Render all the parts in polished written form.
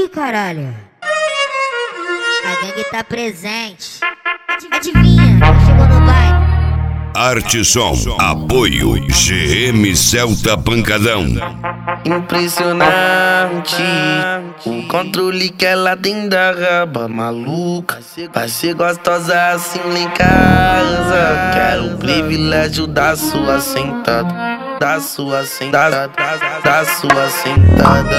caralho. A gangue tá presente. Adivinha, quem chegou no baile? Artesom, apoio GM Celta Pancadão. Impressionante o controle que ela tem da raba maluca. Vai ser gostosa assim lá em casa. Quero o privilégio da sua sentada, da sua sentada, da sua sentada,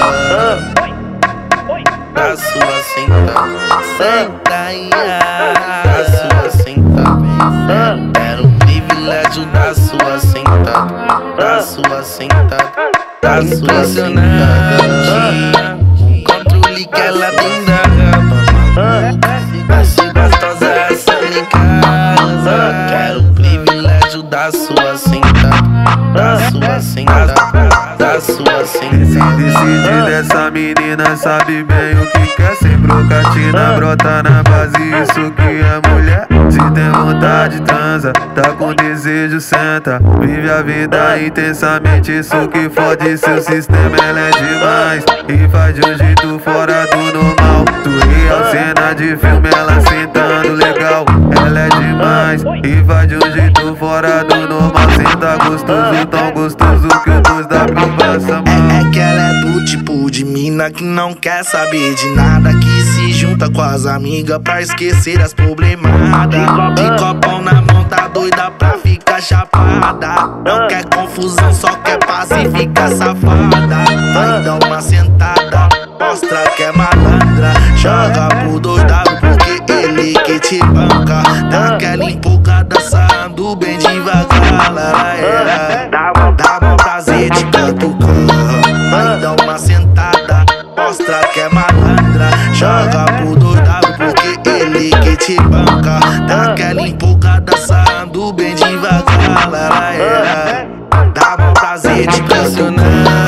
da sua sentada. Senta aí, da sua sentada. Quero o privilégio da sua sentada, da sua sentada, da sua sentada. O controle que ela tem da raba, vai ser gostosa assim em casa. Quero o privilégio da sua sentada, da sua sentada, da sua sentada. Esse decide dessa menina sabe bem o que quer. Sem brocatina, brota na base, isso que é mulher. Se tem vontade, transa, tá com desejo, senta. Vive a vida intensamente, isso que fode seu sistema. Ela é demais e faz de um jeito fora do normal. Tu real, cena de filme, ela sentando legal. Ela é demais e faz de um jeito fora do normal. Senta gostoso, tão gostoso que o dois da passa mal. É que ela é do tipo de mina que não quer saber de nada, que se junta com as amigas pra esquecer as problemadas. De copão na mão, tá doida pra ficar chapada. Não quer confusão, só quer paz e fica safada. Vai dar uma sentada, mostra que é malandra. Joga pro doidado porque ele que te banca. Dá aquela empolgada, sarrando bem devagar. Dá bom prazer de catucar. Vai dar uma sentada, mostra que é malandra. Joga pro doidado porque ele que te banca. Dá aquela empolgada, sarrando bem devagar. Dá bom prazer de impressionante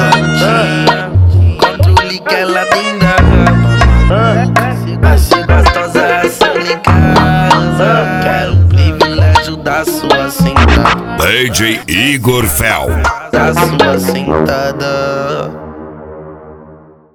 o controle que ela tem da raba. Vai ser gostosa assim em casa. Quero o privilégio da sua sentada, DJ Igor Fel. da sua sentada.